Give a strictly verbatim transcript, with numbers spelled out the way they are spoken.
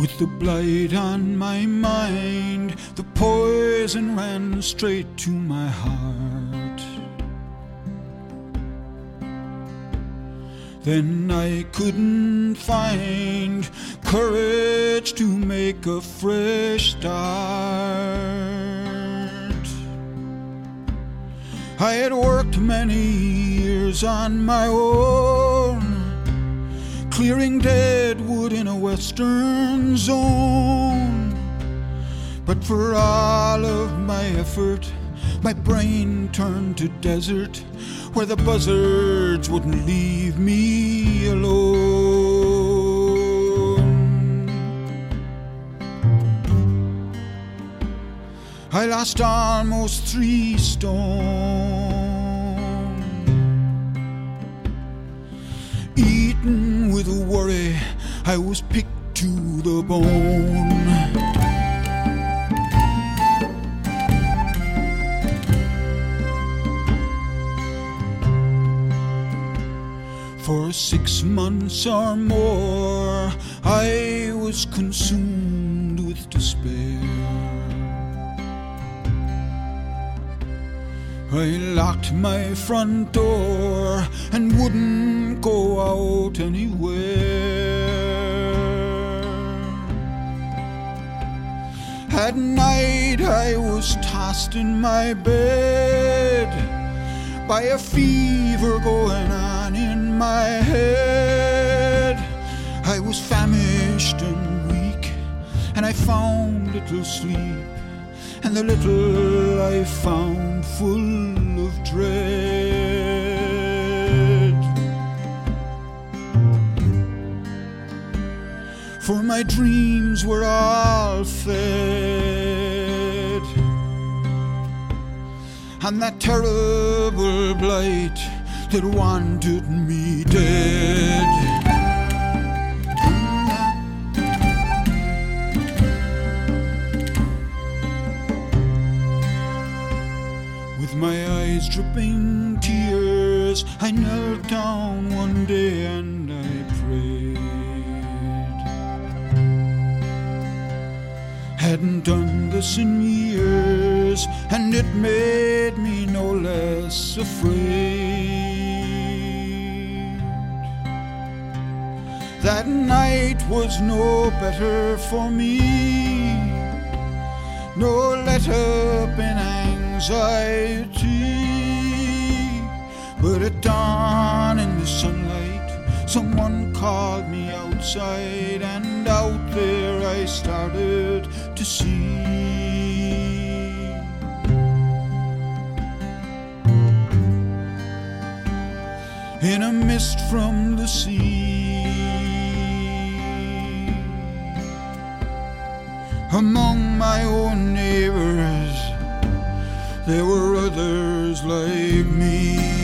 With the blight on my mind, the poison ran straight to my heart. Then I couldn't find courage to make a fresh start. I had worked many years on my own, clearing dead wood in a western zone. But for all of my effort, my brain turned to desert, where the buzzards wouldn't leave me alone. I lost almost three stone, eaten with worry, I was picked to the bone. For six months or more, I was consumed with despair. I locked my front door and wouldn't go out anywhere. At night I was tossed in my bed by a fever going on in my head. I was famished and weak, and I found little sleep, and the little I found full of dread. For my dreams were all fed on that terrible blight that wanted me dead. With my eyes dripping tears, I knelt down one day and I prayed. Hadn't done this in years, and it made me no less afraid. That night was no better for me, no let up in anxiety. But at dawn in the sunlight, someone called me outside, and out there I started to see. In a mist from the sea, among my own neighbors, there were others like me.